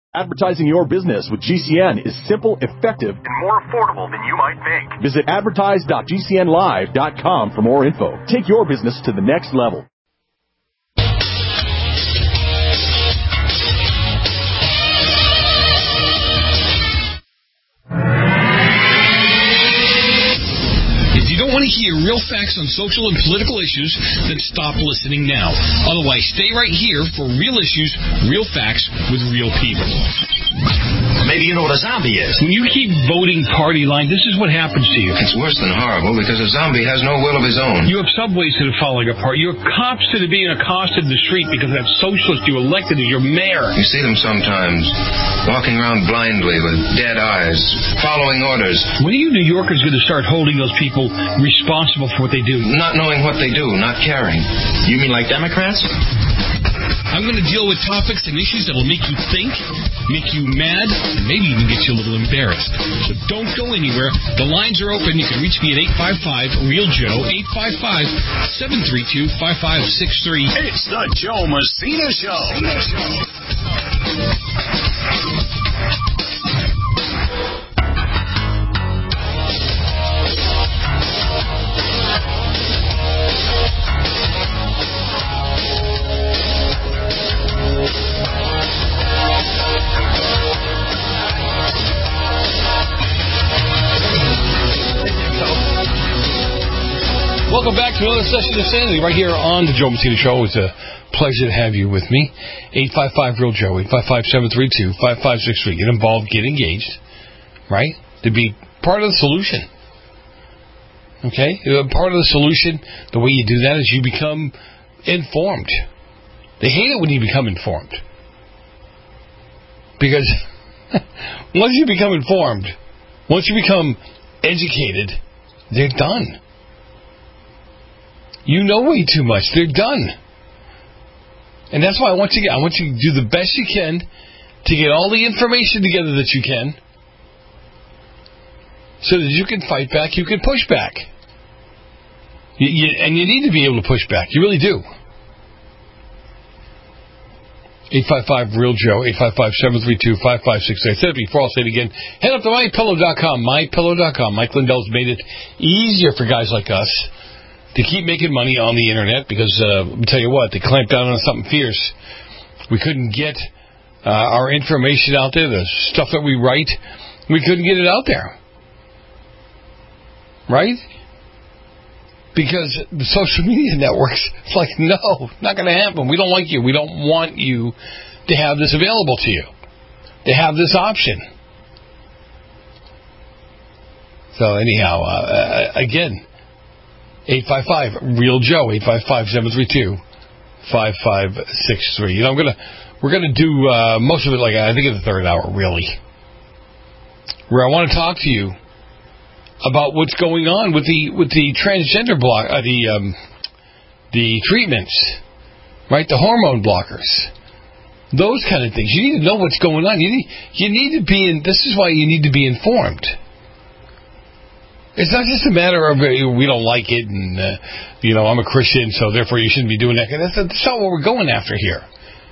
Advertising your business with GCN is simple, effective, and more affordable than you might think. Visit advertise.gcnlive.com for more info. Take your business to the next level. If you don't want to hear real facts on social and political issues, then stop listening now. Otherwise, stay right here for real issues, real facts with real people. Maybe you know what a zombie is. When you keep voting party line, this is what happens to you. It's worse than horrible because a zombie has no will of his own. You have subways that are falling apart. You have cops that are being accosted in the street because that socialist you elected as your mayor. You see them sometimes walking around blindly with dead eyes, following orders. When are you New Yorkers going to start holding those people responsible for what they do? Not knowing what they do, not caring. You mean like Democrats? I'm going to deal with topics and issues that will make you think, make you mad, and maybe even get you a little embarrassed. So don't go anywhere. The lines are open. You can reach me at 855-REAL-JOE, 855-732-5563. It's the Joe Messina Show. Welcome back to another session of Sanity right here on the Joe Messina Show. It's a pleasure to have you with me. 855-REAL-JOE, 855-732-5563. Get involved, get engaged, right? To be part of the solution. Okay? Part of the solution, the way you do that is you become informed. They hate it when you become informed. Because once you become informed, once you become educated, they're done. You know way too much. They're done. And that's why I want you to do the best you can to get all the information together that you can so that you can fight back, you can push back. And you need to be able to push back. You really do. 855-REAL-JOE, 855-732-5563. I said it before, I'll say it again. Head up to MyPillow.com. MyPillow.com. Mike Lindell's made it easier for guys like us to keep making money on the internet because, let me tell you what, they clamped down on something fierce. We couldn't get our information out there, the stuff that we write, we couldn't get it out there. Right? Because the social media networks, it's like, no, not going to happen. We don't like you. We don't want you to have this available to you, to have this option. So anyhow, again, 855-REAL-JOE, 855-732-5563. You know, we're gonna do most of it, like I think in the third hour, really, where I want to talk to you about what's going on with the transgender block, the treatments, right? The hormone blockers, those kind of things. You need to know what's going on. You need to be in. This is why you need to be informed. It's not just a matter of we don't like it, and I'm a Christian, so therefore you shouldn't be doing that. That's not what we're going after here.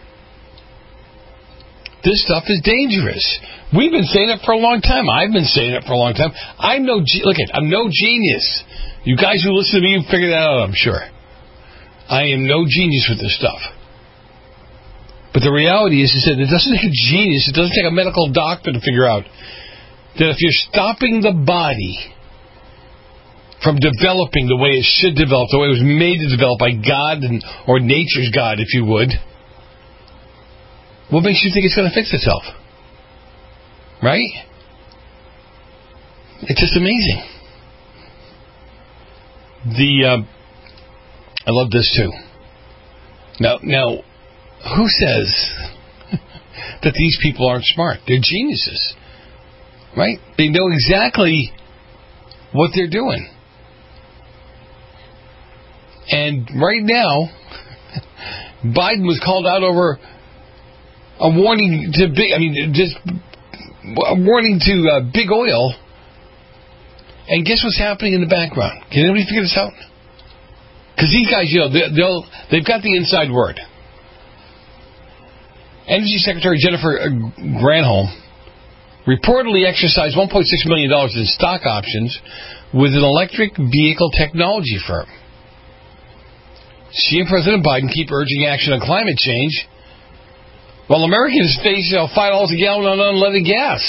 This stuff is dangerous. We've been saying it for a long time. I've been saying it for a long time. I'm no genius. You guys who listen to me, you figure that out, I'm sure. I am no genius with this stuff. But the reality is that it doesn't take a genius, it doesn't take a medical doctor to figure out that if you're stopping the body from developing the way it should develop, the way it was made to develop by God or nature's God, if you would, what makes you think it's going to fix itself? Right? It's just amazing. I love this too. Now, who says that these people aren't smart? They're geniuses, right? They know exactly what they're doing. And right now, Biden was called out over a warning to big oil. And guess what's happening in the background? Can anybody figure this out? Because these guys, they've got the inside word. Energy Secretary Jennifer Granholm reportedly exercised $1.6 million in stock options with an electric vehicle technology firm. She and President Biden keep urging action on climate change, while Americans face $5 a gallon on unleaded gas.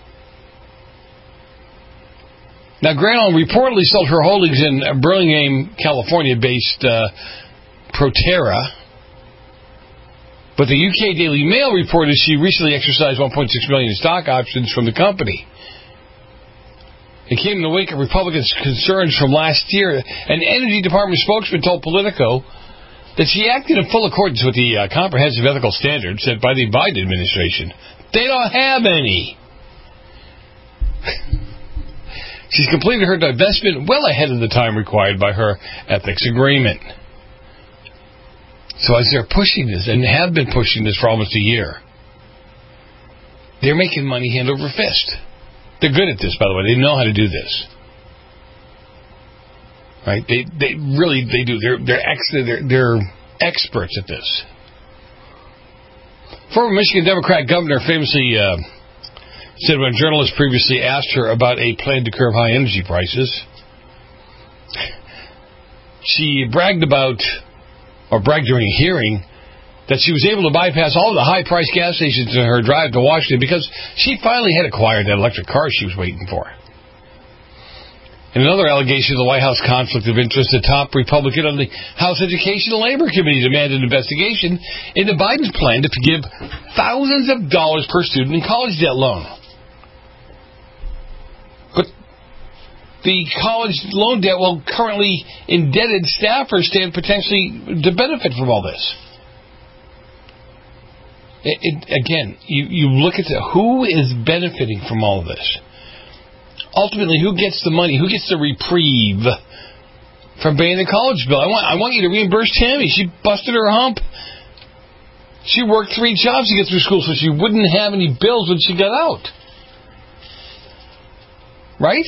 Now, Granholm reportedly sold her holdings in Burlingame, California-based Proterra, but the UK Daily Mail reported she recently exercised $1.6 million in stock options from the company. It came in the wake of Republicans' concerns from last year. An Energy Department spokesman told Politico that she acted in full accordance with the comprehensive ethical standards set by the Biden administration. They don't have any. She's completed her divestment well ahead of the time required by her ethics agreement. So as they're pushing this, and have been pushing this for almost a year, they're making money hand over fist. They're good at this, by the way. They know how to do this. Right? They really do. They're experts at this. Former Michigan Democrat governor famously said when journalists previously asked her about a plan to curb high energy prices, she bragged during a hearing that she was able to bypass all the high-priced gas stations in her drive to Washington because she finally had acquired that electric car she was waiting for. In another allegation of the White House conflict of interest, the top Republican on the House Education and Labor Committee demanded an investigation into Biden's plan to give thousands of dollars per student in college debt loan. But the college loan debt, well, currently indebted staffers stand potentially to benefit from all this. Again, you look at who is benefiting from all of this. Ultimately, who gets the money? Who gets the reprieve from paying the college bill? I want you to reimburse Tammy. She busted her hump. She worked 3 jobs to get through school so she wouldn't have any bills when she got out. Right?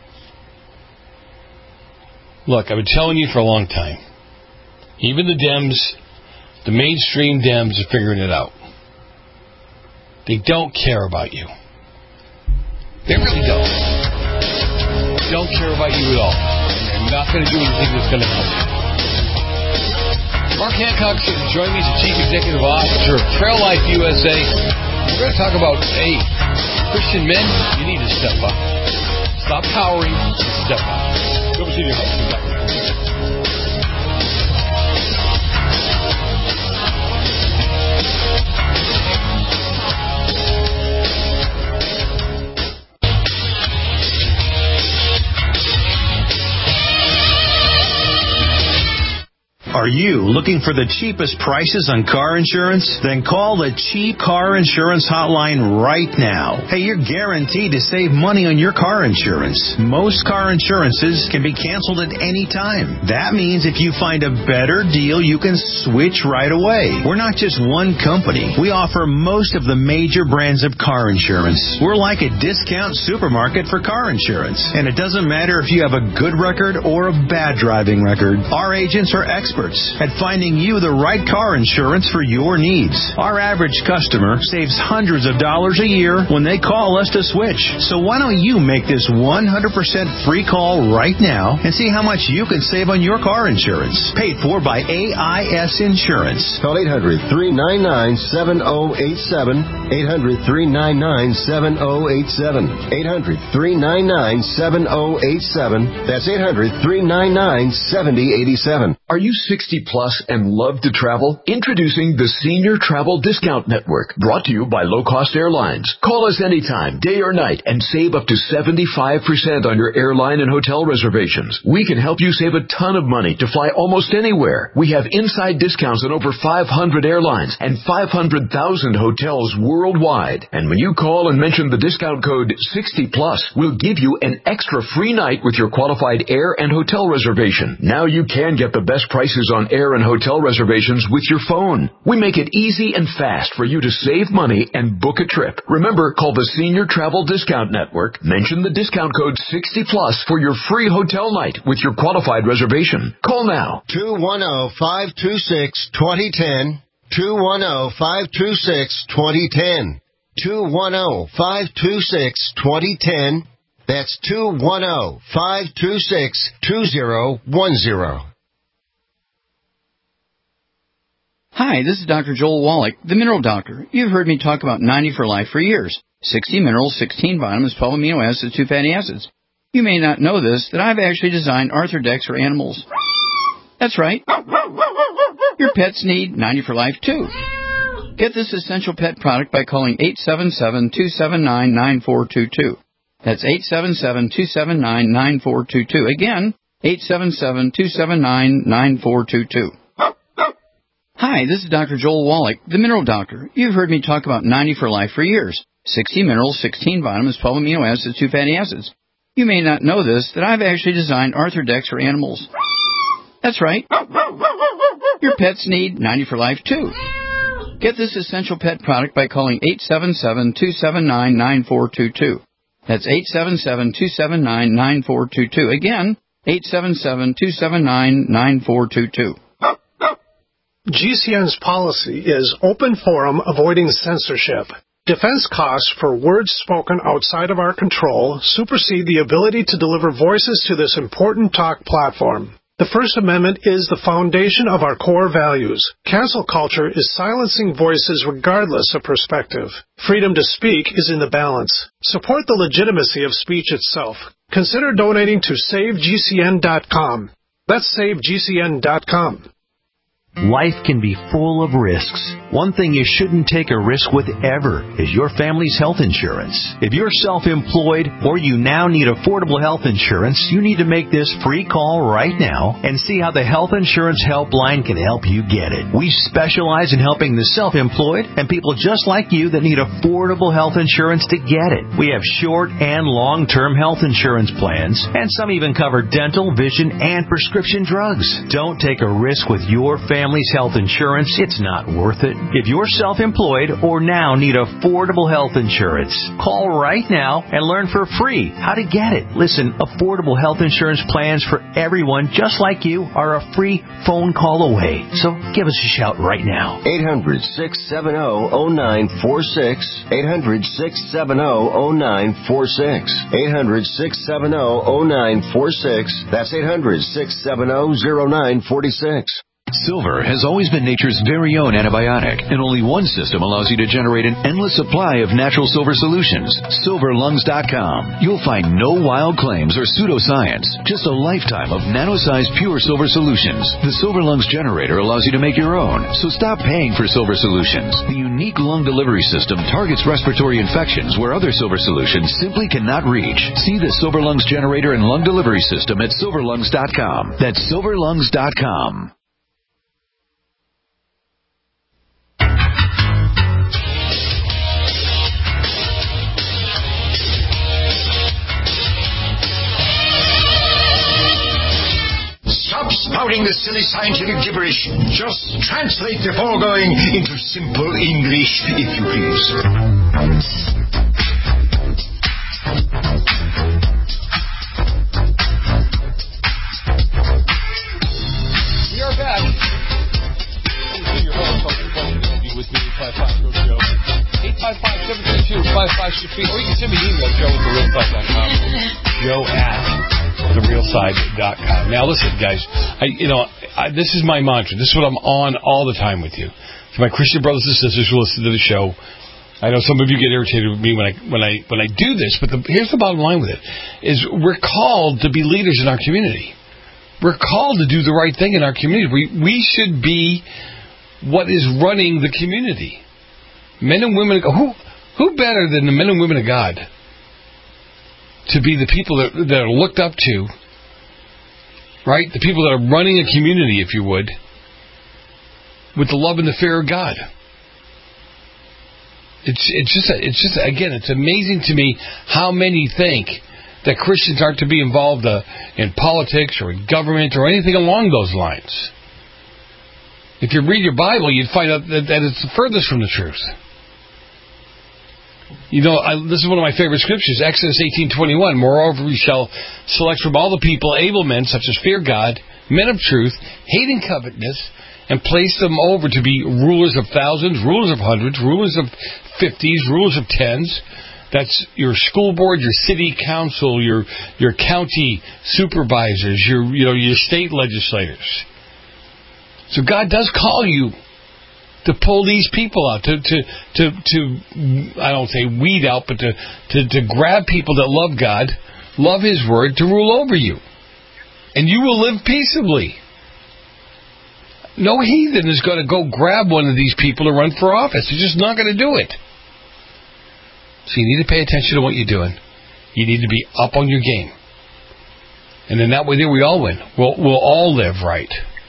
Look, I've been telling you for a long time. Even the Dems, the mainstream Dems, are figuring it out. They don't care about you. They really don't. They don't care about you at all. They're not going to do anything that's going to help you. Mark Hancock is joining me as the Chief Executive Officer of Trail Life USA. We're going to talk about, hey, Christian men, you need to step up. Stop cowering, step up. Go see your host. Are you looking for the cheapest prices on car insurance? Then call the Cheap Car Insurance Hotline right now. Hey, you're guaranteed to save money on your car insurance. Most car insurances can be canceled at any time. That means if you find a better deal, you can switch right away. We're not just one company. We offer most of the major brands of car insurance. We're like a discount supermarket for car insurance. And it doesn't matter if you have a good record or a bad driving record. Our agents are experts at finding you the right car insurance for your needs. Our average customer saves hundreds of dollars a year when they call us to switch. So why don't you make this 100% free call right now and see how much you can save on your car insurance. Paid for by AIS Insurance. Call 800-399-7087. 800-399-7087. 800-399-7087. That's 800-399-7087. Are you 60 plus and love to travel? Introducing the Senior Travel Discount Network, brought to you by Low Cost Airlines. Call us anytime, day or night, and save up to 75% on your airline and hotel reservations. We can help you save a ton of money to fly almost anywhere. We have inside discounts on over 500 airlines and 500,000 hotels worldwide. And when you call and mention the discount code 60 plus, we'll give you an extra free night with your qualified air and hotel reservation. Now you can get the best prices on air and hotel reservations with your phone. We make it easy and fast for you to save money and book a trip. Remember, call the Senior Travel Discount Network. Mention the discount code 60 plus for your free hotel night with your qualified reservation. Call now. 210-526-2010. 210-526-2010. 210-526-2010. That's 210-526-2010. Hi, this is Dr. Joel Wallach, the Mineral Doctor. You've heard me talk about 90 for Life for years. 60 minerals, 16 vitamins, 12 amino acids, 2 fatty acids. You may not know this, that I've actually designed Arthrodex for animals. That's right. Your pets need 90 for Life, too. Get this essential pet product by calling 877-279-9422. That's 877-279-9422. Again, 877-279-9422. Hi, this is Dr. Joel Wallach, the Mineral Doctor. You've heard me talk about 90 for Life for years. 60 minerals, 16 vitamins, 12 amino acids, 2 fatty acids. You may not know this, that I've actually designed Arthrodex for animals. That's right. Your pets need 90 for Life, too. Get this essential pet product by calling 877-279-9422. That's 877-279-9422. Again, 877-279-9422. GCN's policy is open forum, avoiding censorship. Defense costs for words spoken outside of our control supersede the ability to deliver voices to this important talk platform. The First Amendment is the foundation of our core values. Cancel culture is silencing voices regardless of perspective. Freedom to speak is in the balance. Support the legitimacy of speech itself. Consider donating to SaveGCN.com. That's SaveGCN.com. Life can be full of risks. One thing you shouldn't take a risk with ever is your family's health insurance. If you're self-employed or you now need affordable health insurance, you need to make this free call right now and see how the Health Insurance Helpline can help you get it. We specialize in helping the self-employed and people just like you that need affordable health insurance to get it. We have short and long-term health insurance plans, and some even cover dental, vision, and prescription drugs. Don't take a risk with your family's health insurance. It's not worth it. If you're self-employed or now need affordable health insurance, call right now and learn for free how to get it. Listen, affordable health insurance plans for everyone just like you are a free phone call away. So give us a shout right now. 800-670-0946. 800-670-0946. 800-670-0946. That's 800-670-0946. Silver has always been nature's very own antibiotic, and only one system allows you to generate an endless supply of natural silver solutions. SilverLungs.com. You'll find no wild claims or pseudoscience, just a lifetime of nano-sized pure silver solutions. The Silver Lungs generator allows you to make your own, so stop paying for silver solutions. The unique lung delivery system targets respiratory infections where other silver solutions simply cannot reach. See the Silver Lungs generator and lung delivery system at SilverLungs.com. That's SilverLungs.com. Stop spouting the silly scientific gibberish. Just translate the foregoing into simple English, if you please. We are back. Your host, be with me, 855-GO-JOE. 855-732-5563. Or you can send me an email, joe@therealside.com. joe@therealside.com. Now, listen, guys. This is my mantra. This is what I'm on all the time with you. To my Christian brothers and sisters who listen to the show, I know some of you get irritated with me when I do this, but here's the bottom line with it: is we're called to be leaders in our community. We're called to do the right thing in our community. We should be what is running the community. Men and women. Who better than the men and women of God to be the people that are looked up to, right? The people that are running a community, if you would, with the love and the fear of God. It's just again, it's amazing to me how many think that Christians aren't to be involved in politics or in government or anything along those lines. If you read your Bible, you'd find out that it's the furthest from the truth. This is one of my favorite scriptures, Exodus 18:21. Moreover, we shall select from all the people able men, such as fear God, men of truth, hating covetousness, and place them over to be rulers of thousands, rulers of hundreds, rulers of 50s, rulers of 10s. That's your school board, your city council, your county supervisors, your state legislators. So God does call you to pull these people out, to I don't say weed out, but to grab people that love God, love His Word, to rule over you. And you will live peaceably. No heathen is going to go grab one of these people and run for office. They're just not going to do it. So you need to pay attention to what you're doing. You need to be up on your game. And then that way we all win. We'll all live right.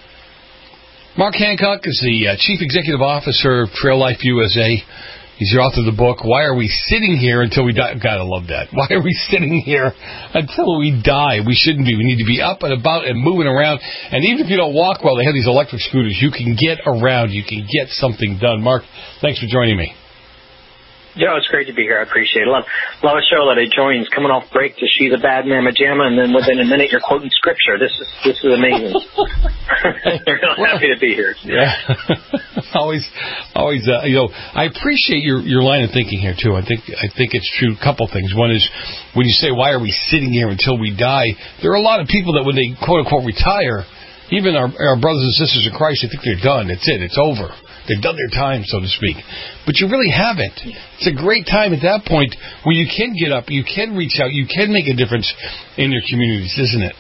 Mark Hancock is the Chief Executive Officer of Trail Life USA. He's the author of the book, Why Are We Sitting Here Until We Die? Gotta love that. Why are we sitting here until we die? We shouldn't be. We need to be up and about and moving around. And even if you don't walk well, they have these electric scooters. You can get around. You can get something done. Mark, thanks for joining me. Yeah, it's great to be here. I appreciate it. Love a show that I joins coming off break to She's a Bad Mamma Jamma, and then within a minute you're quoting scripture. This is amazing. Really happy to be here. Yeah, always. I appreciate your line of thinking here too. I think it's true. A couple things. One is when you say, "Why are we sitting here until we die?" There are a lot of people that when they quote unquote retire, even our brothers and sisters in Christ, they think they're done. It's it. It's over. They've done their time, so to speak. But you really haven't. It's a great time at that point where you can get up, you can reach out, you can make a difference in your communities, isn't it?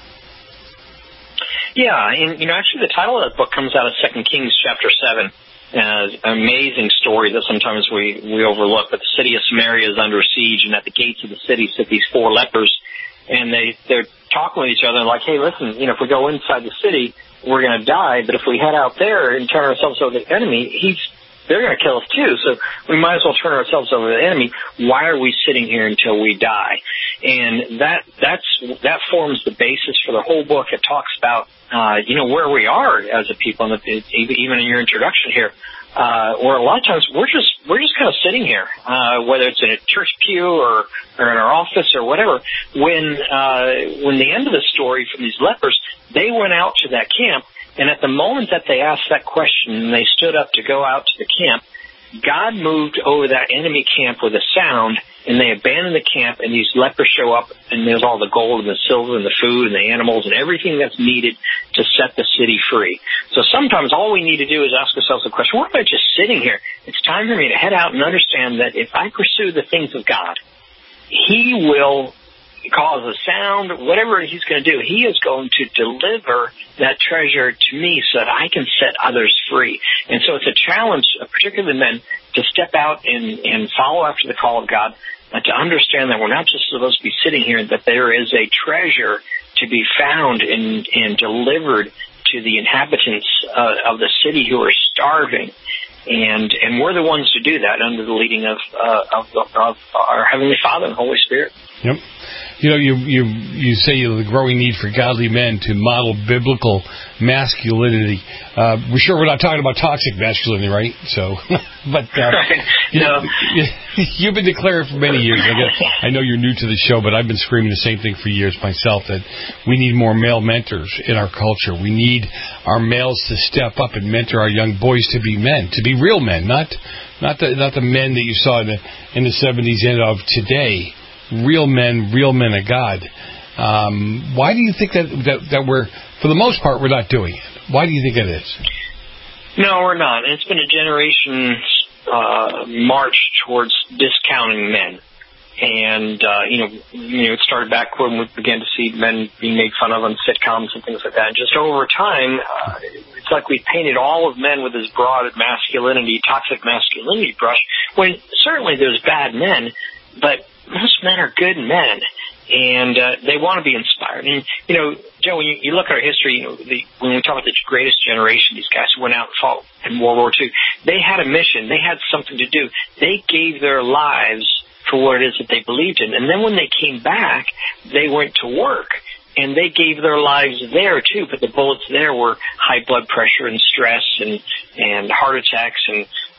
Yeah, and actually the title of that book comes out of 2 Kings chapter 7. An amazing story that sometimes we overlook. But the city of Samaria is under siege, and at the gates of the city sit these 4 lepers. And they're talking with each other like, hey, listen, if we go inside the city, we're going to die. But if we head out there and turn ourselves over to the enemy, they're going to kill us too. So we might as well turn ourselves over to the enemy. Why are we sitting here until we die? And that forms the basis for the whole book. It talks about, where we are as a people, and even in your introduction here. Or a lot of times we're just kind of sitting here, whether it's in a church pew or in our office or whatever. When the end of the story from these lepers, they went out to that camp, and at the moment that they asked that question and they stood up to go out to the camp, God moved over that enemy camp with a sound, and they abandoned the camp, and these lepers show up, and there's all the gold and the silver and the food and the animals and everything that's needed to set the city free. So sometimes all we need to do is ask ourselves the question, why am I just sitting here? It's time for me to head out and understand that if I pursue the things of God, He will cause a sound, whatever He's going to do, He is going to deliver that treasure to me so that I can set others free. And so it's a challenge, particularly men, to step out and follow after the call of God, and to understand that we're not just supposed to be sitting here, that there is a treasure to be found and delivered to the inhabitants of the city who are starving. And we're the ones to do that under the leading of our Heavenly Father and Holy Spirit. Yep. You say the growing need for godly men to model biblical masculinity. We're not talking about toxic masculinity, right? So, but you've been declaring for many years. I know you're new to the show, but I've been screaming the same thing for years myself, that we need more male mentors in our culture. We need our males to step up and mentor our young boys to be men, to be real men, not the men that you saw in the 70s and of today. Real men of God. Why do you think that we're, for the most part, we're not doing it? Why do you think it is? No, we're not. It's been a generation's march towards discounting men. And, it started back when we began to see men being made fun of on sitcoms and things like that. And just over time, it's like we painted all of men with this broad masculinity, toxic masculinity brush, when certainly there's bad men, but most men are good men, and they want to be inspired. And, Joe, when you look at our history, when we talk about the greatest generation, these guys who went out and fought in World War II, they had a mission. They had something to do. They gave their lives for what it is that they believed in. And then when they came back, they went to work, and they gave their lives there, too. But the bullets there were high blood pressure and stress and heart attacks and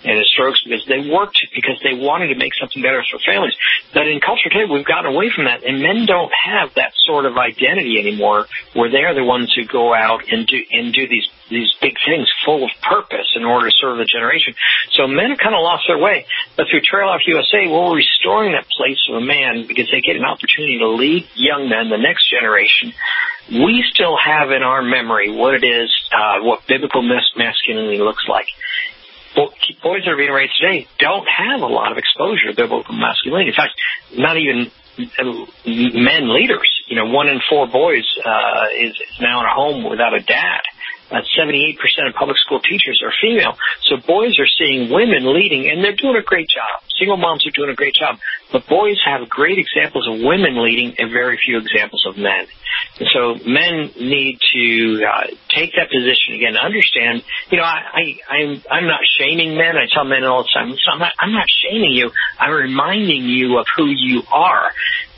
and his strokes because they worked because they wanted to make something better for families. But in culture today, we've gotten away from that, and men don't have that sort of identity anymore where they are the ones who go out and do these big things full of purpose in order to serve the generation. So men have kind of lost their way. But through Trail Life USA, we're restoring that place of a man because they get an opportunity to lead young men, the next generation. We still have in our memory what it is, what biblical masculinity looks like. Boys that are being raised today don't have a lot of exposure to biblical masculinity. In fact, not even men leaders. 1 in 4 boys is now in a home without a dad. 78% of public school teachers are female. So boys are seeing women leading, and they're doing a great job. Single moms are doing a great job. But boys have great examples of women leading and very few examples of men. And so men need to take that position again, understand, I'm not shaming men. I tell men all the time, I'm not shaming you. I'm reminding you of who you are.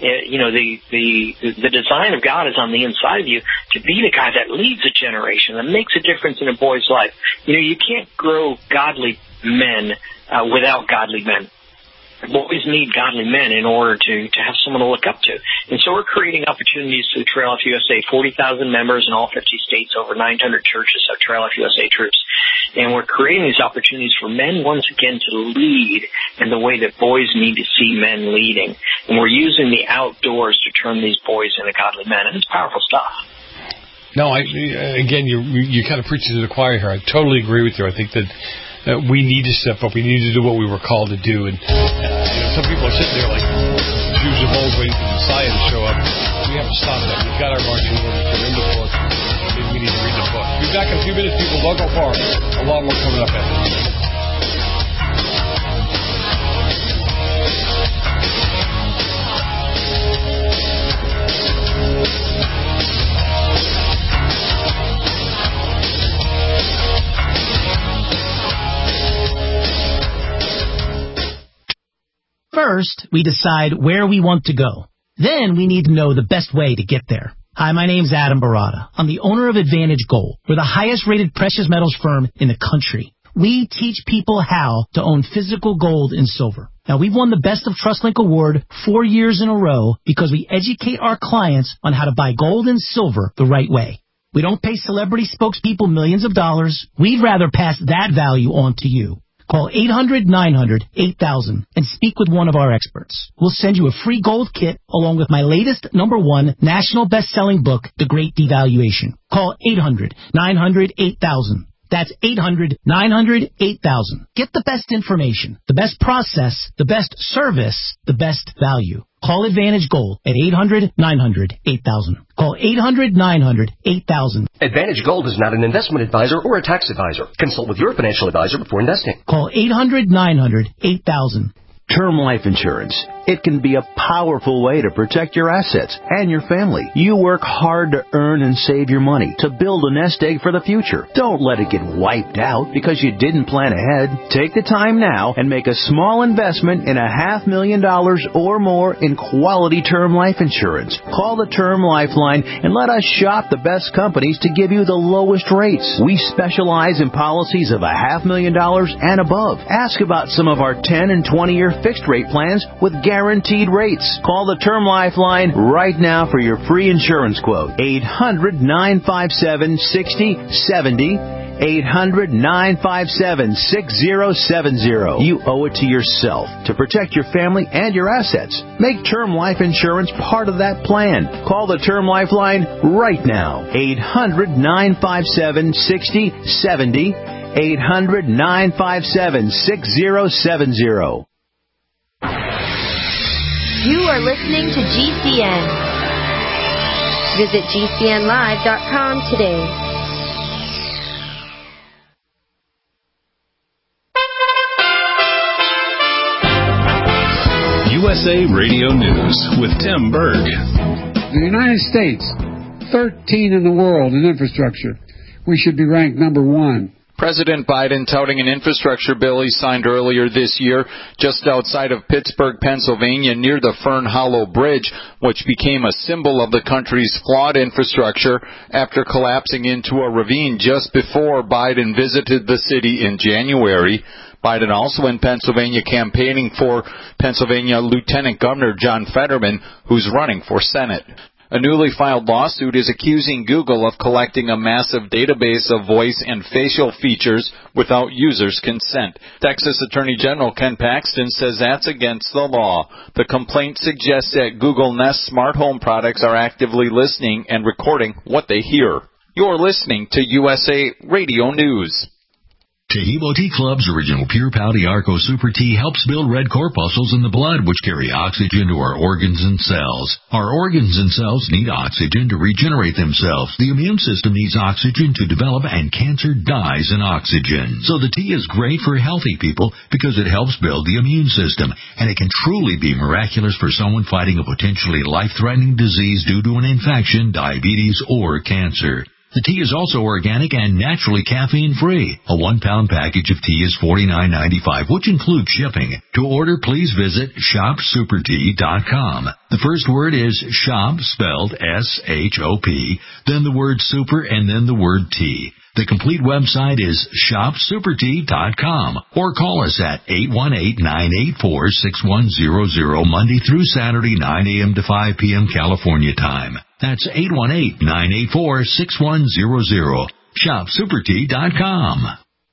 The design of God is on the inside of you to be the guy that leads a generation, that makes a difference in a boy's life. You can't grow godly men without godly men. Boys need godly men in order to have someone to look up to. And so we're creating opportunities through Trail Life USA, 40,000 members in all 50 states, over 900 churches have Trail Life USA troops. And we're creating these opportunities for men once again to lead in the way that boys need to see men leading. And we're using the outdoors to turn these boys into godly men. And it's powerful stuff. No, you kind of preaching to the choir here. I totally agree with you. I think that we need to step up. We need to do what we were called to do. And some people are sitting there like Jews of old waiting for the Messiah to show up. We have to stop that. We've got our marching orders. They're in the book. Maybe we need to read the book. We'll be back in a few minutes, people. Don't go far. A lot more coming up after this. First, we decide where we want to go. Then we need to know the best way to get there. Hi, my name's Adam Barada. I'm the owner of Advantage Gold. We're the highest-rated precious metals firm in the country. We teach people how to own physical gold and silver. Now, we've won the Best of TrustLink Award 4 years in a row because we educate our clients on how to buy gold and silver the right way. We don't pay celebrity spokespeople millions of dollars. We'd rather pass that value on to you. Call 800-900-8000 and speak with one of our experts. We'll send you a free gold kit along with my latest #1 national best-selling book, The Great Devaluation. Call 800-900-8000. That's 800-900-8000. Get the best information, the best process, the best service, the best value. Call Advantage Gold at 800-900-8000. Call 800-900-8000. Advantage Gold is not an investment advisor or a tax advisor. Consult with your financial advisor before investing. Call 800-900-8000. Term life insurance. It can be a powerful way to protect your assets and your family. You work hard to earn and save your money to build a nest egg for the future. Don't let it get wiped out because you didn't plan ahead. Take the time now and make a small investment in $500,000 or more in quality term life insurance. Call the Term Lifeline and let us shop the best companies to give you the lowest rates. We specialize in policies of $500,000 and above. Ask about some of our 10 and 20-year fixed rate plans with guaranteed rates. Call the Term Lifeline right now for your free insurance quote. 800-957-6070. 800-957-6070. You owe it to yourself to protect your family and your assets. Make term life insurance part of that plan. Call the Term Lifeline right now. 800-957-6070. 800-957-6070. You are listening to GCN. Visit GCNlive.com today. USA Radio News with Tim Berg. The United States, 13 in the world in infrastructure. We should be ranked number 1. President Biden touting an infrastructure bill he signed earlier this year just outside of Pittsburgh, Pennsylvania, near the Fern Hollow Bridge, which became a symbol of the country's flawed infrastructure after collapsing into a ravine just before Biden visited the city in January. Biden also in Pennsylvania campaigning for Pennsylvania Lieutenant Governor John Fetterman, who's running for Senate. A newly filed lawsuit is accusing Google of collecting a massive database of voice and facial features without users' consent. Texas Attorney General Ken Paxton says that's against the law. The complaint suggests that Google Nest smart home products are actively listening and recording what they hear. You're listening to USA Radio News. Tehebo Tea Club's original Pure Pouty Arco Super Tea helps build red corpuscles in the blood, which carry oxygen to our organs and cells. Our organs and cells need oxygen to regenerate themselves. The immune system needs oxygen to develop, and cancer dies in oxygen. So the tea is great for healthy people because it helps build the immune system, and it can truly be miraculous for someone fighting a potentially life-threatening disease due to an infection, diabetes, or cancer. The tea is also organic and naturally caffeine-free. A 1-pound package of tea is $49.95, which includes shipping. To order, please visit shopsupertea.com. The first word is shop, spelled S-H-O-P, then the word super, and then the word tea. The complete website is shopsupertea.com, or call us at 818-984-6100 Monday through Saturday, 9 a.m. to 5 p.m. California time. That's 818-984-6100. shopsupertea.com.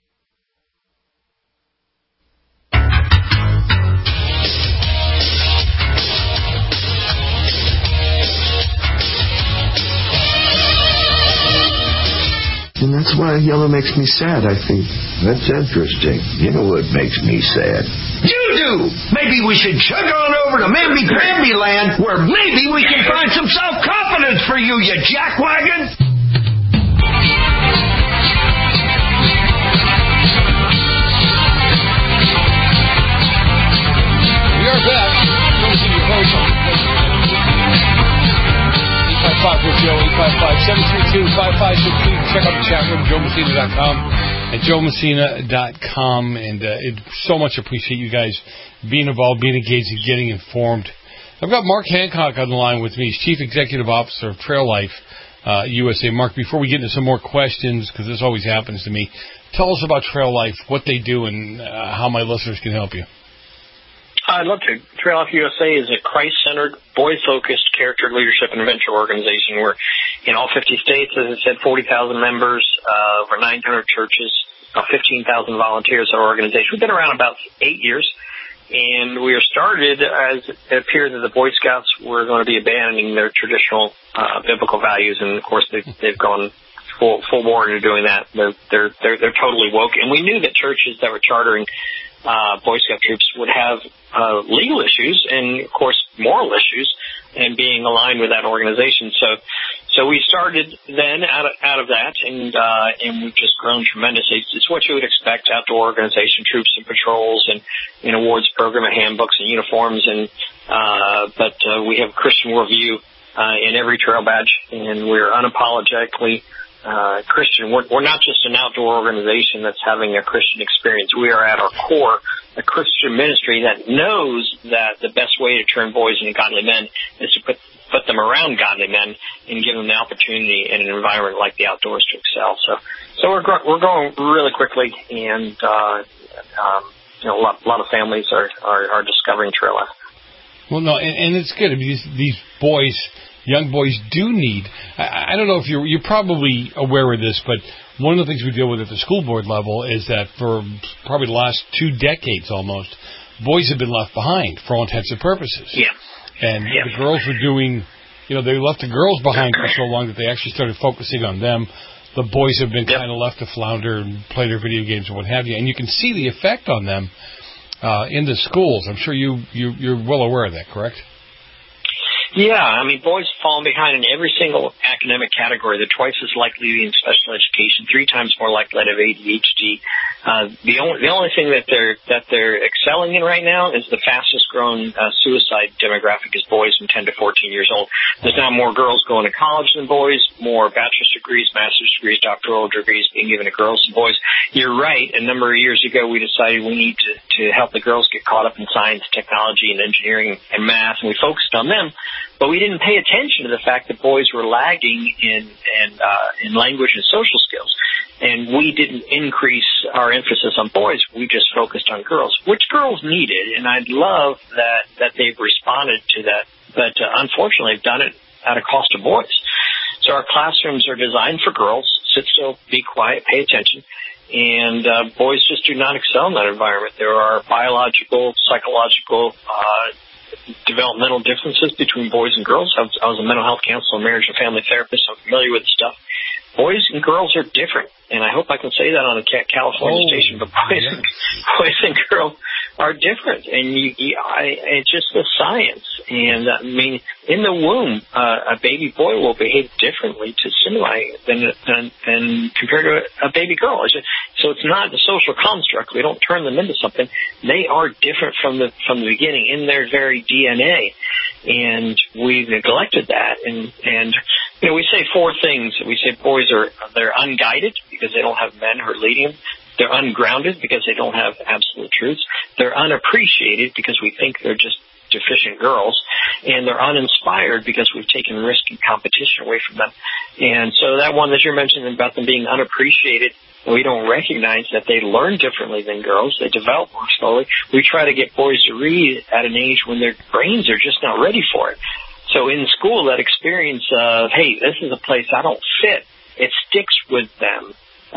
And that's why yellow makes me sad, I think. That's interesting. You know what makes me sad? You do! Maybe we should chug on over to Mamby-Gramby land, where maybe we can find some self-confidence for you, you jackwagon! We are back. Notice in your post on 855-Joe, 855-732-5562. Check out the chat room, JoeMessina.com and JoeMessina.com. And so much appreciate you guys being involved, being engaged, and getting informed. I've got Mark Hancock on the line with me. He's Chief Executive Officer of Trail Life USA. Mark, before we get into some more questions, because this always happens to me, tell us about Trail Life, what they do, and how my listeners can help you. I'd love to. Trail Life USA is a Christ-centered, boy-focused character leadership and adventure organization. We're in all 50 states, as I said, 40,000 members, over 900 churches, about 15,000 volunteers in our organization. We've been around about 8 years, and we were started as it appeared that the Boy Scouts were going to be abandoning their traditional biblical values, and, of course, they've gone full bore into doing that. They're totally woke, and we knew that churches that were chartering Boy Scout troops would have legal issues and, of course, moral issues and being aligned with that organization. So we started then out of that, and we've just grown tremendously. It's what you would expect: outdoor organization, troops and patrols, and an awards program, and handbooks and uniforms, and but we have a Christian worldview in every trail badge, and we're unapologetically Christian. We're not just an outdoor organization that's having a Christian experience. We are at our core a Christian ministry that knows that the best way to turn boys into godly men is to put them around godly men and give them the opportunity in an environment like the outdoors to excel. So we're going really quickly, and a lot of families are discovering trail life. Well, no, and it's good. I mean, these boys, young boys, do need. I don't know if you're probably aware of this, but one of the things we deal with at the school board level is that for probably the last 2 decades almost, boys have been left behind for all intents and purposes. Yeah. And the girls were doing, they left the girls behind for so long that they actually started focusing on them. The boys have been kind of left to flounder and play their video games and what have you. And you can see the effect on them in the schools. I'm sure you're well aware of that, correct? Yeah, I mean, boys falling behind in every single academic category. They're twice as likely to be in special education, 3 times more likely to have ADHD. The only thing that they're excelling in right now is the fastest growing suicide demographic is boys from 10 to 14 years old. There's now more girls going to college than boys, more bachelor's degrees, master's degrees, doctoral degrees being given to girls than boys. You're right. A number of years ago, we decided we need to help the girls get caught up in science, technology, and engineering and math, and we focused on them. But we didn't pay attention to the fact that boys were lagging in language and social skills. And we didn't increase our emphasis on boys. We just focused on girls, which girls needed. And I love that they've responded to that. But unfortunately, they've done it at a cost of boys. So our classrooms are designed for girls. Sit still, be quiet, pay attention. And boys just do not excel in that environment. There are biological, psychological, developmental differences between boys and girls. I was a mental health counselor, marriage and family therapist. I'm familiar with the stuff. Boys and girls are different, and I hope I can say that on a California station, but boys and girls are different, and it's just the science. And, I mean, in the womb, a baby boy will behave differently to stimuli than compared to a baby girl. So it's not the social construct. We don't turn them into something. They are different from the beginning in their very DNA, and we've neglected that. And you know, we say four things. We say boys they're unguided because they don't have men who are leading them. They're ungrounded because they don't have absolute truths. They're unappreciated because we think they're just deficient girls. And they're uninspired because we've taken risk and competition away from them. And so that one that you're mentioning about them being unappreciated, we don't recognize that they learn differently than girls. They develop more slowly. We try to get boys to read at an age when their brains are just not ready for it. So in school, that experience of, hey, this is a place I don't fit, it sticks with them.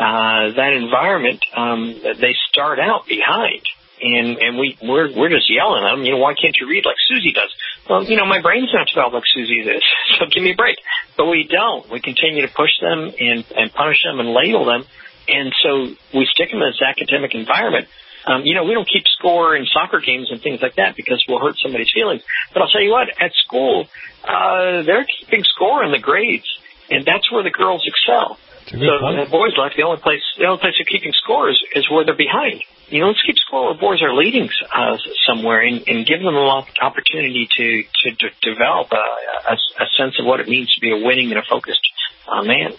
That environment, they start out behind. And we're just yelling at them, you know, why can't you read like Susie does? Well, you know, my brain's not developed like Susie's is, so give me a break. But we don't. We continue to push them and punish them and label them. And so we stick them in this academic environment. You know, we don't keep score in soccer games and things like that because we'll hurt somebody's feelings. But I'll tell you what, at school, they're keeping score in the grades, and that's where the girls excel. So in boys' life, the only place they're keeping score is where they're behind. You know, let's keep score where boys are leading somewhere and give them an opportunity to develop a sense of what it means to be a winning and a focused man.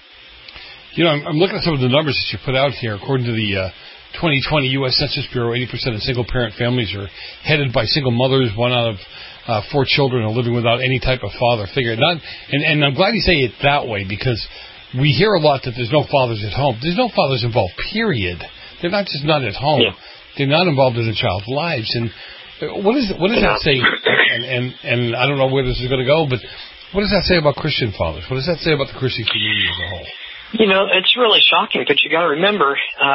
You know, I'm looking at some of the numbers that you put out here. According to the 2020 U.S. Census Bureau, 80% of single-parent families are headed by single mothers. 1 out of 4 children are living without any type of father figure. And I'm glad you say it that way because we hear a lot that there's no fathers at home. There's no fathers involved, period. They're not just not at home. Yeah. They're not involved in the child's lives. And what does that say? And I don't know where this is going to go, but what does that say about Christian fathers? What does that say about the Christian community as a whole? You know, it's really shocking, but you got to remember,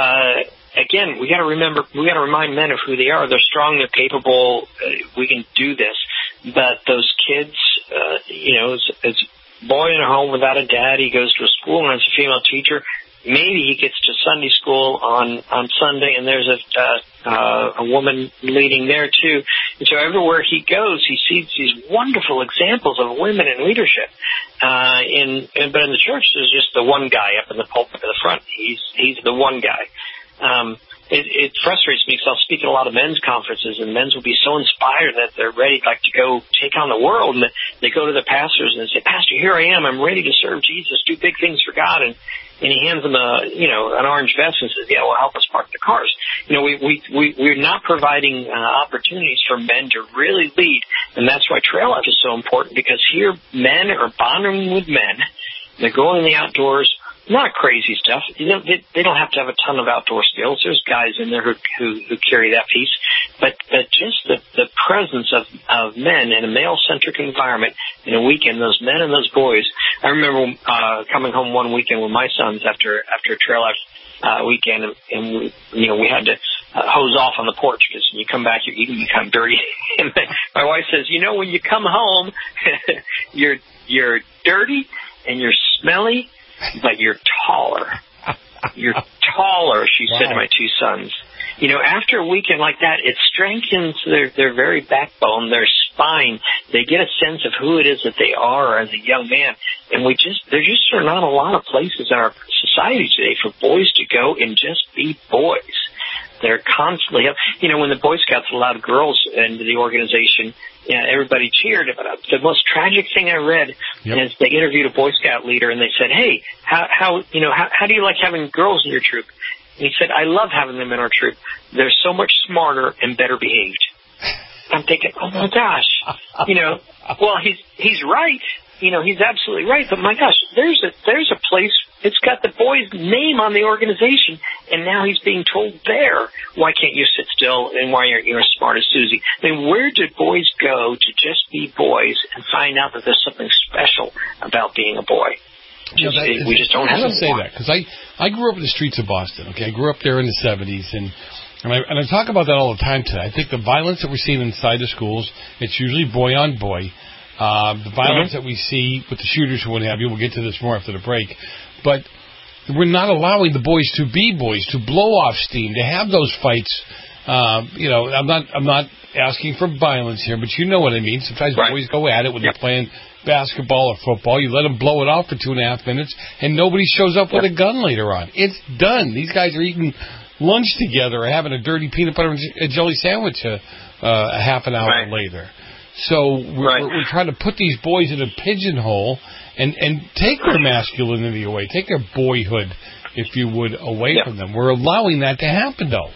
again, we got to remind men of who they are. They're strong, they're capable, we can do this. But those kids, you know, it's boy in a home without a dad, he goes to a school and has a female teacher. Maybe he gets to Sunday school on Sunday, and there's a woman leading there too. And so everywhere he goes, he sees these wonderful examples of women in leadership. But in the church, there's just the one guy up in the pulpit in the front. He's the one guy. It frustrates me because I'll speak at a lot of men's conferences, and men's will be so inspired that they're ready, like, to go take on the world. And they go to the pastors and they say, "Pastor, here I am. I'm ready to serve Jesus, do big things for God." And he hands them an orange vest and says, "Yeah, well, help us park the cars." You know, we're not providing opportunities for men to really lead, and that's why Trail Life is so important, because here men are bonding with men. They're going in the outdoors. Not crazy stuff. You know, they don't have to have a ton of outdoor skills. There's guys in there who carry that piece. But just the presence of men in a male-centric environment in a weekend, those men and those boys. I remember coming home one weekend with my sons after a Trail Life weekend, and we had to hose off on the porch because when you come back, you can become dirty. And my wife says, "You know, when you come home, you're dirty and you're smelly, but you're taller." You're taller, she said to my 2 sons. You know, after a weekend like that, it strengthens their very backbone, their spine. They get a sense of who it is that they are as a young man. And there just are not a lot of places in our society today for boys to go and just be boys. They're constantly, you know, when the Boy Scouts allowed girls into the organization, everybody cheered. But the most tragic thing I read is they interviewed a Boy Scout leader, and they said, "Hey, how do you like having girls in your troop?" And he said, "I love having them in our troop. They're so much smarter and better behaved." I'm thinking, oh my gosh, you know, well, he's right. he's absolutely right. But my gosh, there's a place. It's got the boy's name on the organization, and now he's being told there, why can't you sit still, and why aren't you as smart as Susie? I mean, where did boys go to just be boys and find out that there's something special about being a boy? We just don't have to say that, because I grew up in the streets of Boston. Okay, I grew up there in the 70s, and I talk about that all the time today. I think the violence that we're seeing inside the schools, it's usually boy on boy. The violence that we see with the shooters and what have you, we'll get to this more after the break. But we're not allowing the boys to be boys, to blow off steam, to have those fights. I'm not asking for violence here, but you know what I mean. Sometimes boys go at it when they're playing basketball or football. You let them blow it off for 2.5 minutes, and nobody shows up with a gun later on. It's done. These guys are eating lunch together or having a dirty peanut butter and jelly sandwich a half an hour later. So we're trying to put these boys in a pigeonhole and take their masculinity away, take their boyhood, if you would, away from them. We're allowing that to happen, though.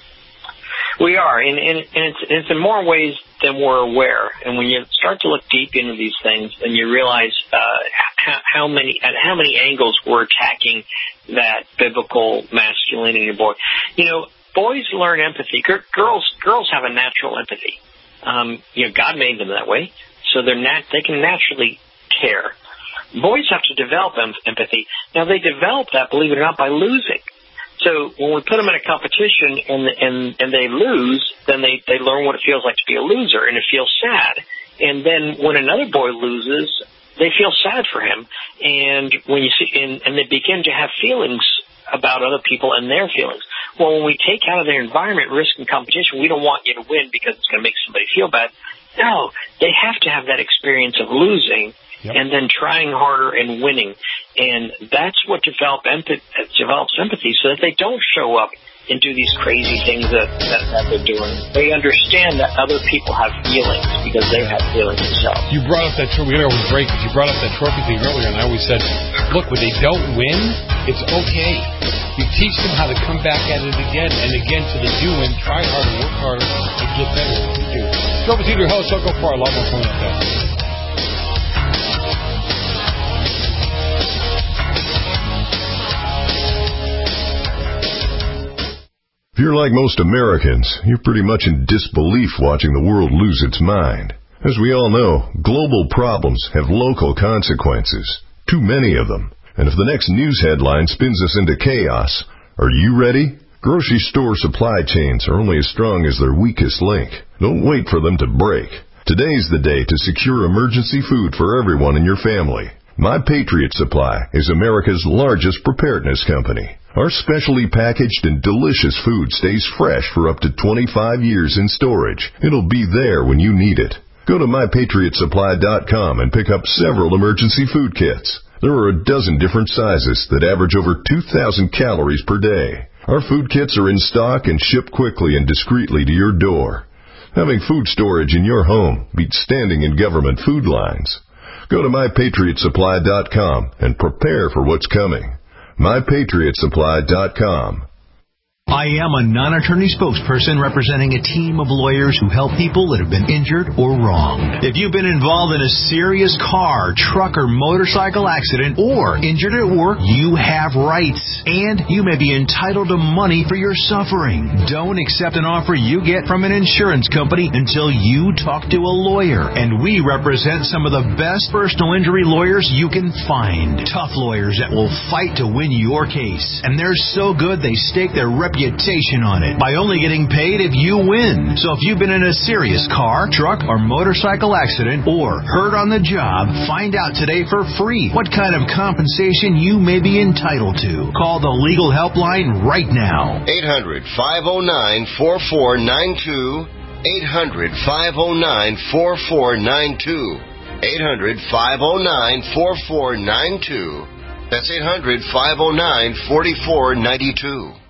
We are, and it's in more ways than we're aware. And when you start to look deep into these things, then you realize how many angles we're attacking that biblical masculinity in a boy. Boys learn empathy. Girls have a natural empathy. God made them that way, so they can naturally care. Boys have to develop empathy. Now, they develop that, believe it or not, by losing. So when we put them in a competition and they lose, then they learn what it feels like to be a loser, and it feels sad. And then when another boy loses, they feel sad for him. And when you see, and they begin to have feelings about other people and their feelings. Well, when we take out of their environment risk and competition, we don't want you to win because it's going to make somebody feel bad. No, they have to have that experience of losing and then trying harder and winning. And that's what develops empathy, so that they don't show up and do these crazy things that they're doing. They understand that other people have feelings because they have feelings themselves. You brought up that trophy. We're going to break, but you brought up that trophy thing earlier, and I always said, look, when they don't win, it's okay. You teach them how to come back at it again and again so they do win. Try harder, work harder, and get better at what they do. Trophy Theater host, I'll go far. A lot more coming up there. If you're like most Americans, you're pretty much in disbelief watching the world lose its mind. As we all know, global problems have local consequences, too many of them. And if the next news headline spins us into chaos, are you ready? Grocery store supply chains are only as strong as their weakest link. Don't wait for them to break. Today's the day to secure emergency food for everyone in your family. My Patriot Supply is America's largest preparedness company. Our specially packaged and delicious food stays fresh for up to 25 years in storage. It'll be there when you need it. Go to MyPatriotSupply.com and pick up several emergency food kits. There are a dozen different sizes that average over 2,000 calories per day. Our food kits are in stock and ship quickly and discreetly to your door. Having food storage in your home beats standing in government food lines. Go to MyPatriotSupply.com and prepare for what's coming. MyPatriotSupply.com. I am a non-attorney spokesperson representing a team of lawyers who help people that have been injured or wronged. If you've been involved in a serious car, truck, or motorcycle accident or injured at work, you have rights, and you may be entitled to money for your suffering. Don't accept an offer you get from an insurance company until you talk to a lawyer, and we represent some of the best personal injury lawyers you can find. Tough lawyers that will fight to win your case, and they're so good they stake their reputation on it by only getting paid if you win. So if you've been in a serious car, truck, or motorcycle accident or hurt on the job, find out today for free what kind of compensation you may be entitled to. Call the legal helpline right now. 800-509-4492. 800-509-4492. 800-509-4492. That's 800-509-4492.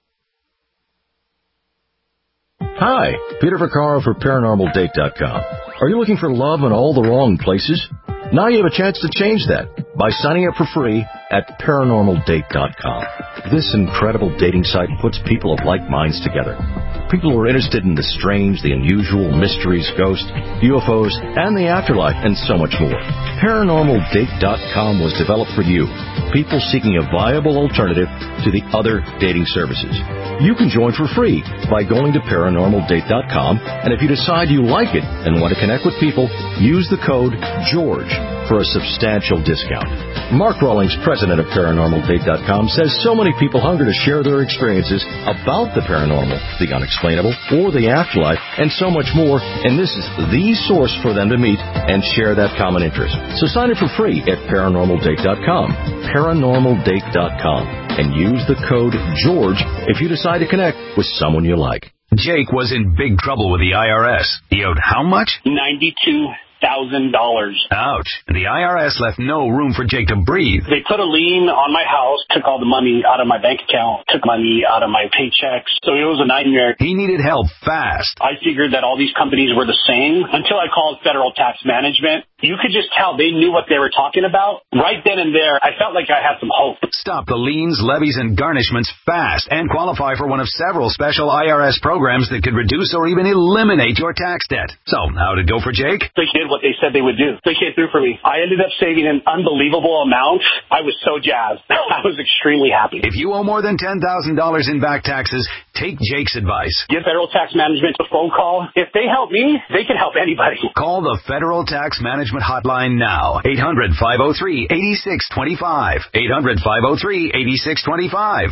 Hi, Peter Vaccaro for ParanormalDate.com. Are you looking for love in all the wrong places? Now you have a chance to change that by signing up for free at ParanormalDate.com. This incredible dating site puts people of like minds together. People who are interested in the strange, the unusual, mysteries, ghosts, UFOs, and the afterlife, and so much more. ParanormalDate.com was developed for you, people seeking a viable alternative to the other dating services. You can join for free by going to ParanormalDate.com, and if you decide you like it and want to connect with people, use the code GEORGE for a substantial discount. Mark Rawlings, president of ParanormalDate.com, says so many people hunger to share their experiences about the paranormal, the unexplainable, or the afterlife, and so much more, and this is the source for them to meet and share that common interest. So sign up for free at ParanormalDate.com, ParanormalDate.com, and use the code GEORGE if you decide to connect with someone you like. Jake was in big trouble with the IRS. He owed how much? $92,000. Ouch. The IRS left no room for Jake to breathe. They put a lien on my house, took all the money out of my bank account, took money out of my paychecks. So it was a nightmare. He needed help fast. I figured that all these companies were the same until I called Federal Tax Management. You could just tell they knew what they were talking about. Right then and there, I felt like I had some hope. Stop the liens, levies, and garnishments fast and qualify for one of several special IRS programs that could reduce or even eliminate your tax debt. So, how did it go for Jake? They did what they said they would do. They came through for me. I ended up saving an unbelievable amount. I was so jazzed. I was extremely happy. If you owe more than $10,000 in back taxes, take Jake's advice. Give Federal Tax Management a phone call. If they help me, they can help anybody. Call the Federal Tax Management hotline now. 800-503-8625. 800-503-8625.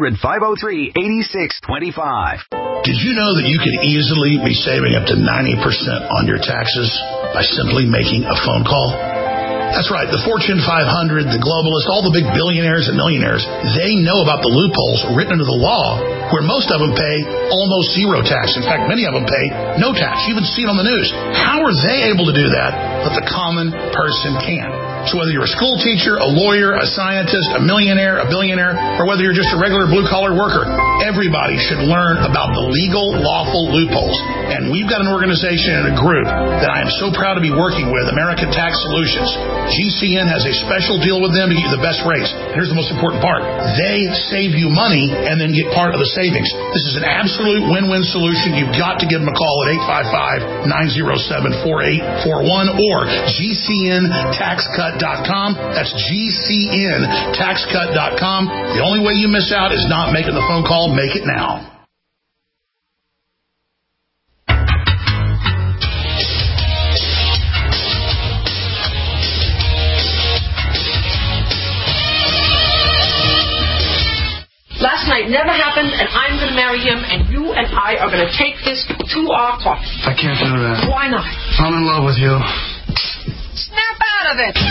800-503-8625. Did you know that you can easily be saving up to 90% on your taxes by simply making a phone call? That's right. The Fortune 500, the globalists, all the big billionaires and millionaires, they know about the loopholes written into the law where most of them pay almost zero tax. In fact, many of them pay no tax. You even see it on the news. How are they able to do that, but the common person can? So whether you're a school teacher, a lawyer, a scientist, a millionaire, a billionaire, or whether you're just a regular blue-collar worker, everybody should learn about the legal, lawful loopholes. And we've got an organization and a group that I am so proud to be working with, American Tax Solutions. GCN has a special deal with them to get you the best rates. Here's the most important part. They save you money and then get part of the savings. This is an absolute win-win solution. You've got to give them a call at 855-907-4841 or GCNTaxCut.com. That's GCNTaxCut.com. The only way you miss out is not making the phone call. Make it now. Last night never happened, and I'm going to marry him, and you and I are going to take this to our coffee. I can't do that. Why not? I'm in love with you. Snap out of it!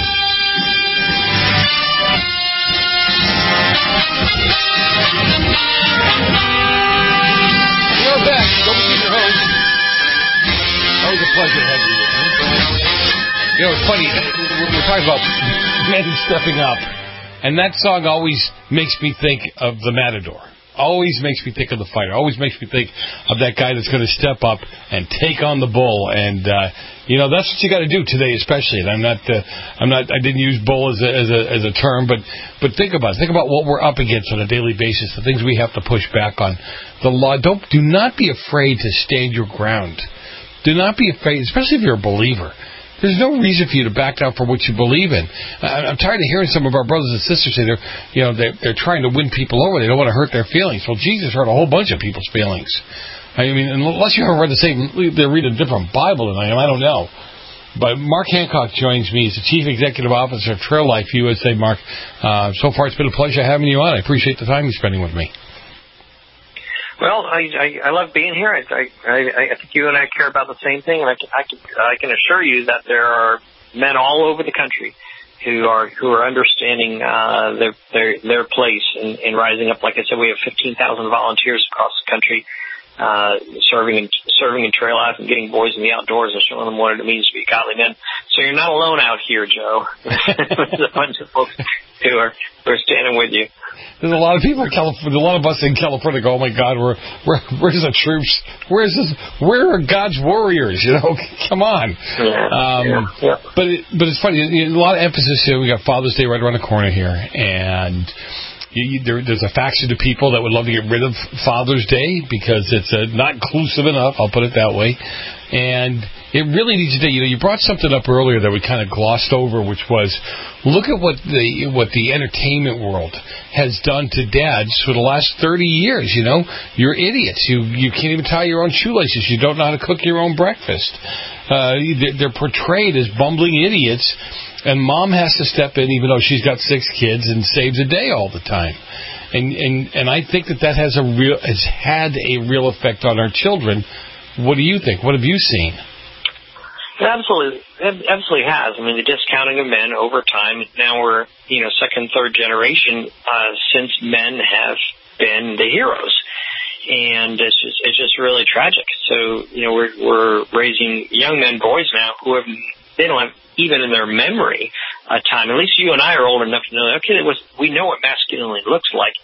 You're back. Don't forget your host. Always a pleasure to have you with me. You know, it's funny. We're talking about men stepping up. And that song always makes me think of the Matador. Always makes me think of the fighter. Always makes me think of that guy that's going to step up and take on the bull. And that's what you got to do today, especially. And I didn't use bull as a term, but think about it. Think about what we're up against on a daily basis. The things we have to push back on. The law. Do not be afraid to stand your ground. Do not be afraid, especially if you're a believer. There's no reason for you to back down from what you believe in. I'm tired of hearing some of our brothers and sisters say they're trying to win people over. They don't want to hurt their feelings. Well, Jesus hurt a whole bunch of people's feelings. I mean, unless you ever read they read a different Bible than I am. I don't know. But Mark Hancock joins me. He's the Chief Executive Officer of Trail Life USA. Mark, so far it's been a pleasure having you on. I appreciate the time you're spending with me. Well, I love being here. I think you and I care about the same thing, and I can assure you that there are men all over the country who are understanding their place in rising up. Like I said, we have 15,000 volunteers across the country serving in trail life and getting boys in the outdoors and showing them what it means to be godly men. So you're not alone out here, Joe. There's a bunch of folks who are standing with you. There's a lot of people in California. A lot of us in California go, "Oh my God, where's the troops? Where's this? Where are God's warriors?" Come on. Yeah. But it's funny. A lot of emphasis here. We got Father's Day right around the corner here, and There's a faction of people that would love to get rid of Father's Day because it's not inclusive enough. I'll put it that way. And it really needs to. You brought something up earlier that we kind of glossed over, which was look at what the entertainment world has done to dads for the last 30 years. You're idiots. You can't even tie your own shoelaces. You don't know how to cook your own breakfast. They're portrayed as bumbling idiots, and mom has to step in, even though she's got 6 kids, and saves the day all the time. And I think that has had a real effect on our children. What do you think? What have you seen? It absolutely has. I mean, the discounting of men over time. Now we're second, third generation since men have been the heroes, and it's just really tragic. So we're raising young men, boys now who they don't have even in their memory a time. At least you and I are old enough to know. Okay, we know what masculinity looks like.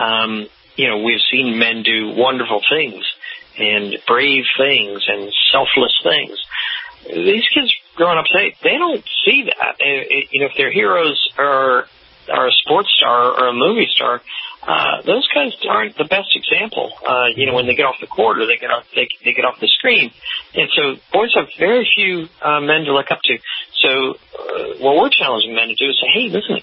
We've seen men do wonderful things and brave things and selfless things. These kids growing up today, they don't see that. If their heroes are a sports star or a movie star, those guys aren't the best example. When they get off the court or they get off the screen, and so boys have very few men to look up to. So what we're challenging men to do is say, hey, listen,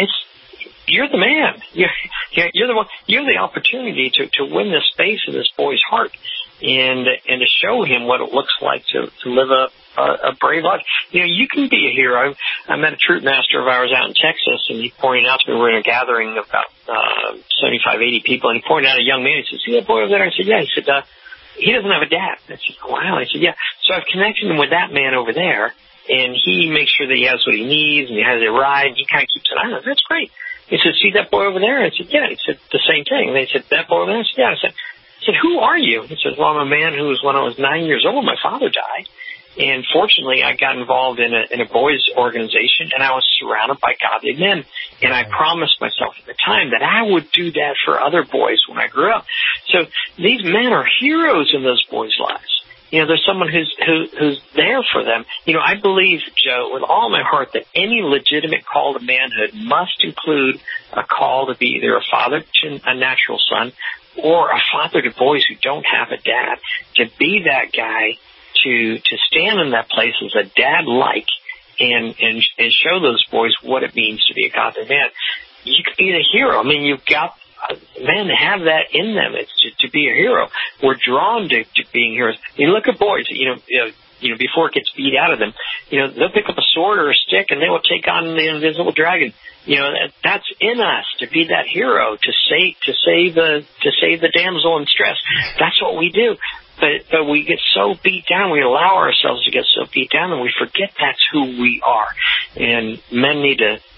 you're the man. You're the one. You're the opportunity to win this space in this boy's heart, and to show him what it looks like to live a brave life. You can be a hero. I met a troop master of ours out in Texas, and he pointed out to me, we were in a gathering of about 75, 80 people, and he pointed out a young man. He said, see that boy over there? I said, yeah. He said, he doesn't have a dad. I said, wow. I said, yeah. So I've connected him with that man over there, and he makes sure that he has what he needs, and he has a ride, and he kind of keeps an eye on it. That's great. He said, see that boy over there? I said, yeah. He said, the same thing. And they said, that boy over there? I said, yeah. I said, who are you? He said, well, I'm a man who was, when I was 9 years old, my father died. And fortunately, I got involved in a boys' organization, and I was surrounded by godly men. And I promised myself at the time that I would do that for other boys when I grew up. So these men are heroes in those boys' lives. There's someone who's there for them. I believe, Joe, with all my heart, that any legitimate call to manhood must include a call to be either a father to a natural son or a father to boys who don't have a dad, to be that guy to stand in that place as a dad-like and show those boys what it means to be a godly man. You could be the hero. I mean, you've got men have that in them. It's to be a hero. We're drawn to being heroes. You look at boys, before it gets beat out of them, they'll pick up a sword or a stick and they will take on the invisible dragon. That's in us, to be that hero, to save the damsel in distress. That's what we do. But we get so beat down, we allow ourselves to get so beat down, and we forget that's who we are. And men need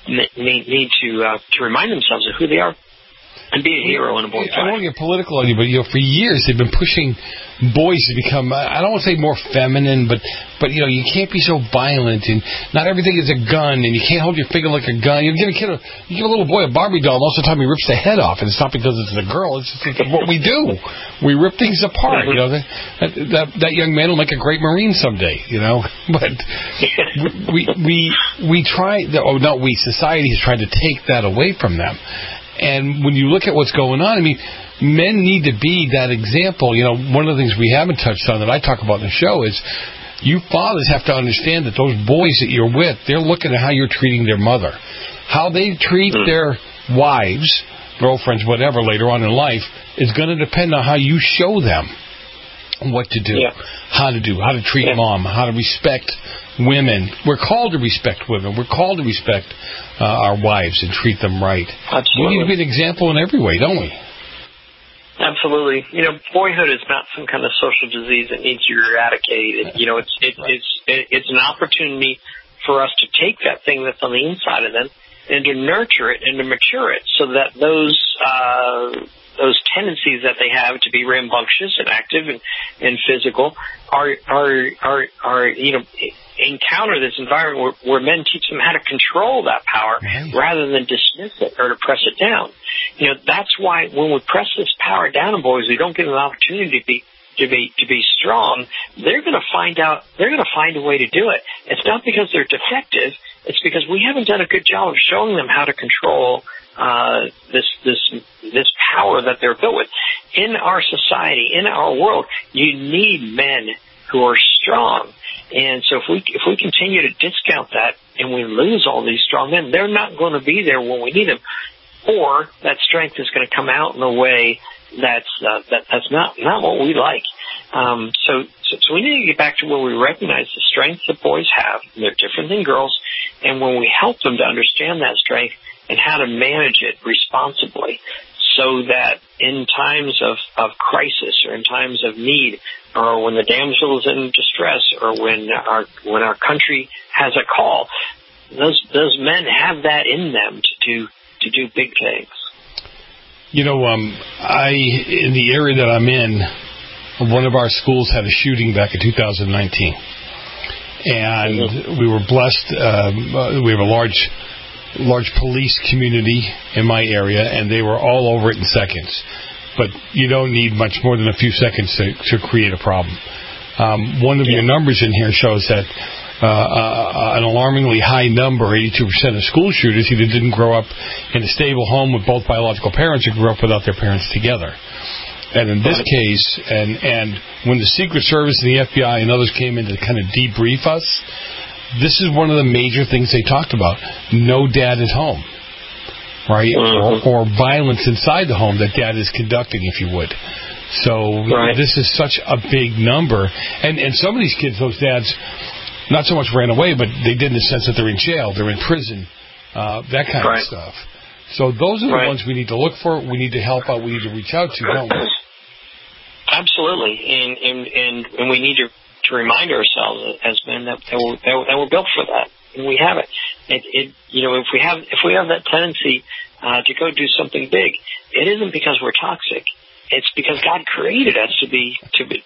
to remind themselves of who they are and be a hero in a boy's life. I don't want to get political on you, but for years they've been pushing boys to become, I don't want to say more feminine, but you can't be so violent, and not everything is a gun, and you can't hold your finger like a gun. You give a little boy a Barbie doll, and most of the time he rips the head off, and it's not because it's a girl, it's just what we do. We rip things apart. That young man will make a great Marine someday, But we try, society has tried to take that away from them. And when you look at what's going on, I mean, men need to be that example. One of the things we haven't touched on that I talk about in the show is you fathers have to understand that those boys that you're with, they're looking at how you're treating their mother. How they treat their wives, girlfriends, whatever, later on in life is going to depend on how you show them what to do, how to treat mom, how to respect women. We're called to respect women. We're called to respect our wives and treat them right. Absolutely. We need to be an example in every way, don't we? Absolutely. Boyhood is not some kind of social disease that needs to be eradicated. It's an opportunity for us to take that thing that's on the inside of them and to nurture it and to mature it so that those tendencies that they have to be rambunctious and active and physical are encounter this environment where men teach them how to control that power rather than dismiss it or to press it down. That's why when we press this power down on boys, we don't give them an opportunity to be strong. They're going to find a way to do it. It's not because they're defective. It's because we haven't done a good job of showing them how to control this power that they're built with. In our society, in our world, you need men who are strong. And so if we continue to discount that and we lose all these strong men, they're not going to be there when we need them, or that strength is going to come out in a way that's not what we like. So we need to get back to where we recognize the strength that boys have. They're different than girls, and when we help them to understand that strength and how to manage it responsibly, so that in times of crisis or in times of need, or when the damsel is in distress, or when our country has a call, those men have that in them to do big things. You know, in the area that I'm in, one of our schools had a shooting back in 2019, and we were blessed. We have a large police community in my area, and they were all over it in seconds. But you don't need much more than a few seconds to create a problem. One of your numbers in here shows that an alarmingly high number, 82% of school shooters, either didn't grow up in a stable home with both biological parents or grew up without their parents together. And in this case, and when the Secret Service and the FBI and others came in to kind of debrief us, this is one of the major things they talked about. No dad at home, right? Or violence inside the home that dad is conducting, if you would. So this is such a big number. And some of these kids, those dads, not so much ran away, but they did in the sense that they're in jail, they're in prison, that kind of stuff. So those are the ones we need to look for, we need to help out, we need to reach out to, don't we? Absolutely. And we need to remind ourselves as men that we're built for that, and we have it. If we have that tendency to go do something big, it isn't because we're toxic. It's because God created us to be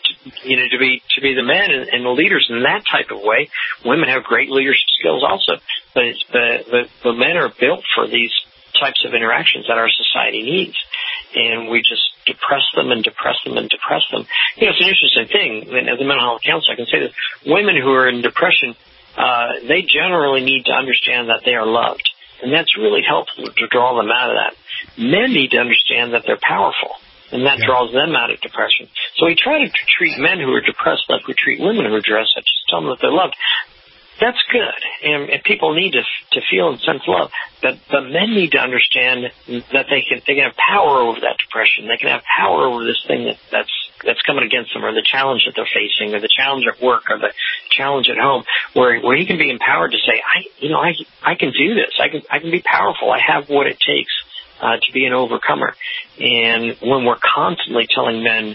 the men and the leaders in that type of way. Women have great leadership skills also, but men are built for these types of interactions that our society needs, and we just depress them and depress them and depress them. It's an interesting thing. And as a mental health counselor, I can say this: women who are in depression, they generally need to understand that they are loved, and that's really helpful to draw them out of that. Men need to understand that they're powerful, and that draws them out of depression. So we try to treat men who are depressed like we treat women who are depressed, just tell them that they're loved. That's good, and people need to feel and sense love. But men need to understand that they can have power over that depression. They can have power over this thing that's coming against them, or the challenge that they're facing, or the challenge at work, or the challenge at home, where he can be empowered to say, I can do this. I can be powerful. I have what it takes to be an overcomer. And when we're constantly telling men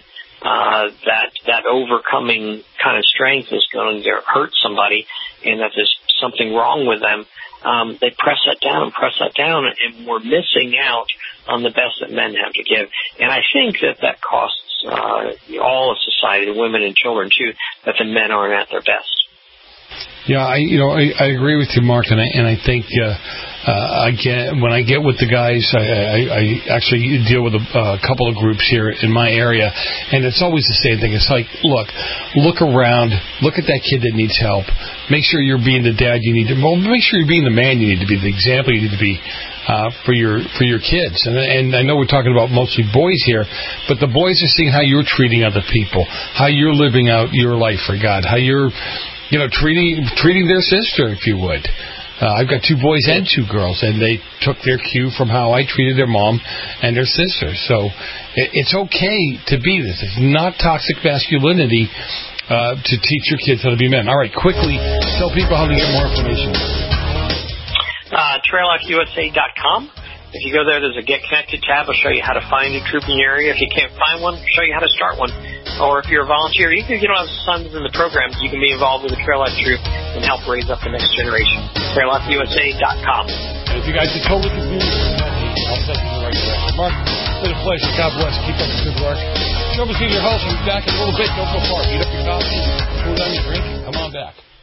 that overcoming kind of strength is going to hurt somebody, and that there's something wrong with them, they press that down, and we're missing out on the best that men have to give. And I think that costs all of society, the women and children too, that the men aren't at their best. Yeah, I agree with you, Mark, and I think when I get with the guys, I actually deal with a couple of groups here in my area, and it's always the same thing. It's like, look around, look at that kid that needs help. Make sure you're being the dad you need to. Well, make sure you're being the man you need to be, the example you need to be for your kids. And I know we're talking about mostly boys here, but the boys are seeing how you're treating other people, how you're living out your life for God, how you're treating their sister, if you would. I've got 2 boys and 2 girls, and they took their cue from how I treated their mom and their sister. So it's okay to be this. It's not toxic masculinity to teach your kids how to be men. All right, quickly, tell people how to get more information. TrailLifeUSA.com. If you go there, there's a Get Connected tab. I'll show you how to find a troop in your area. If you can't find one, I'll show you how to start one. Or if you're a volunteer, even if you don't have sons in the programs, you can be involved with the Trail Life Troop and help raise up the next generation. TrailLifeUSA.com. And if you guys are totally confused, I'll set you in the right direction. Mark, it's been a pleasure. God bless. Keep up the good work. Trouble seeing your host. We'll be back in a little bit. Don't go far. Heat up your coffee. Cool down your drink. Come on back.